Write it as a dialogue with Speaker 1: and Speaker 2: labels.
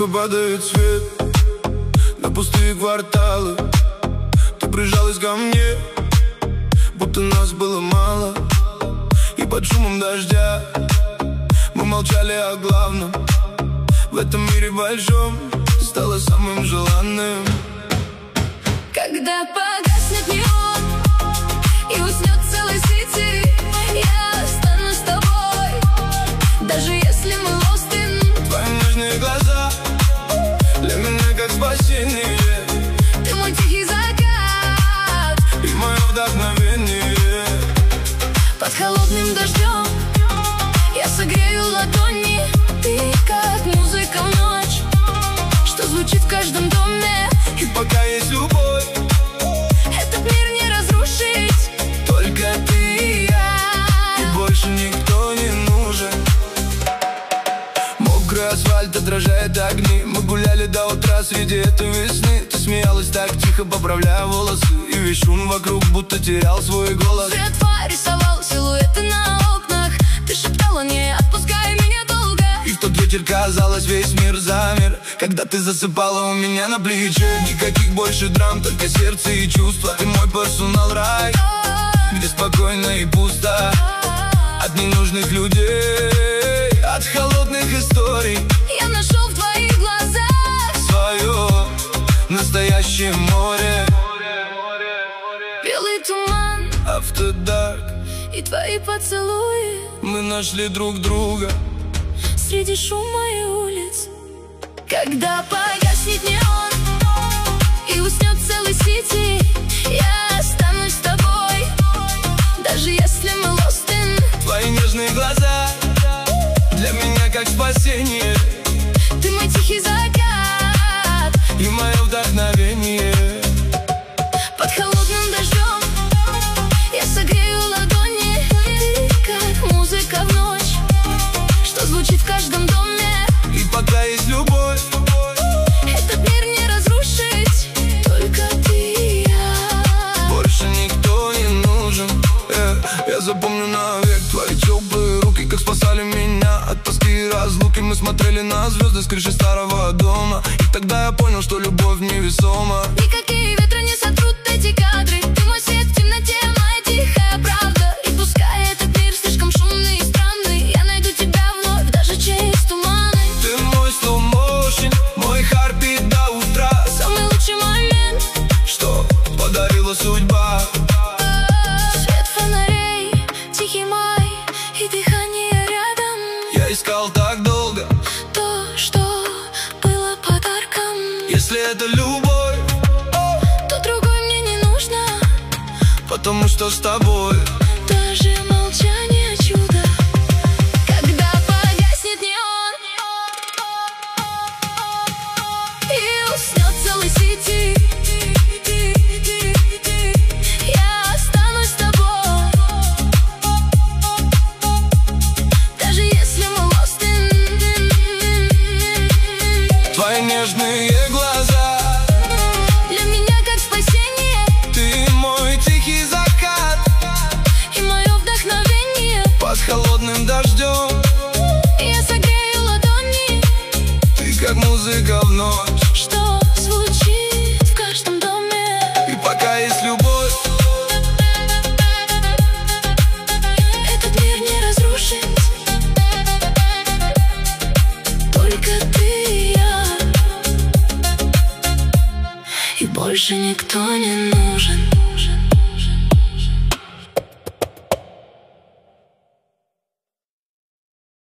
Speaker 1: Тихо падает свет на пустые кварталы. Ты прижалась ко мне, будто нас было мало. И под шумом дождя мы молчали о главном. В этом мире большом стало самым желанным.
Speaker 2: Когда погаснет неон и уснет целый сити, я останусь с тобой, даже если мы lost in.
Speaker 1: Твои нежные глаза для меня как спасение.
Speaker 2: Ты мой тихий закат
Speaker 1: и мое вдохновение.
Speaker 2: Под холодным дождем я согрею ладони. Ты как музыка в ночь, что звучит в каждом доме.
Speaker 1: И пока есть любовь,
Speaker 2: этот мир не разрушить.
Speaker 1: только ты и я, и больше никто не нужен. Мокрый асфальт отражает огни. Мы гуляли до утра среди этой весны. Ты смеялась так тихо, поправляя волосы. И весь шум вокруг будто терял свой голос.
Speaker 2: Свет фар рисовал силуэты на окнах. Ты шептала: не отпускай меня долго.
Speaker 1: И в тот вечер, казалось, весь мир замер, когда ты засыпала у меня на плече. Никаких больше драм, только сердце и чувства. Ты мой персонал рай, где спокойно и пусто от ненужных людей, от холодных историй.
Speaker 2: Я нашел в твоих глазах
Speaker 1: свое настоящее море.
Speaker 2: Белый туман,
Speaker 1: автодарк
Speaker 2: и твои поцелуи.
Speaker 1: Мы нашли друг друга
Speaker 2: среди шума и улиц. Когда погаснет неон и уснет целый сити, я останусь с тобой, даже если мы lost in.
Speaker 1: Твои нежные глаза для меня как спасение.
Speaker 2: Ты мой тихий закат
Speaker 1: и мое вдохновение.
Speaker 2: Под холодным дождем я согрею ладони. Ты как музыка в ночь, что звучит в каждом доме.
Speaker 1: И пока есть любовь,
Speaker 2: этот мир не разрушить, только ты и я.
Speaker 1: Больше никто не нужен. Я запомню навек твои теплые руки, как спасали меня от тоски и разлуки. Мы смотрели на звезды с крыши старого дома, и тогда я понял, что любовь невесома.
Speaker 2: Никакие ветры не сотрут эти кадры. Ты мой свет в темноте, моя тихая правда. И пускай этот мир слишком шумный и странный, я найду тебя вновь, даже через туманы.
Speaker 1: Ты мой slow motion, мой heartbeat до утра.
Speaker 2: Самый лучший момент,
Speaker 1: что подарила судьба.
Speaker 2: Свет фонарей, тихий май и дыхание рядом.
Speaker 1: Я искал так долго
Speaker 2: то, что было подарком.
Speaker 1: Если это любовь,
Speaker 2: то другой мне не нужно,
Speaker 1: потому что с тобой
Speaker 2: даже молчание чудо. Когда погаснет неон и уснет целый сити, я останусь с тобой, даже если мы lost in.
Speaker 1: Твои нежные глаза
Speaker 2: для меня как спасение.
Speaker 1: Ты мой тихий закат
Speaker 2: и мое вдохновение.
Speaker 1: Под холодным дождем
Speaker 2: Я согрею ладони.
Speaker 1: Ты как музыка в ночь,
Speaker 2: что звучит в каждом доме.
Speaker 1: И пока есть любовь,
Speaker 2: этот мир не разрушить, только ты и я, и больше никто не нужен.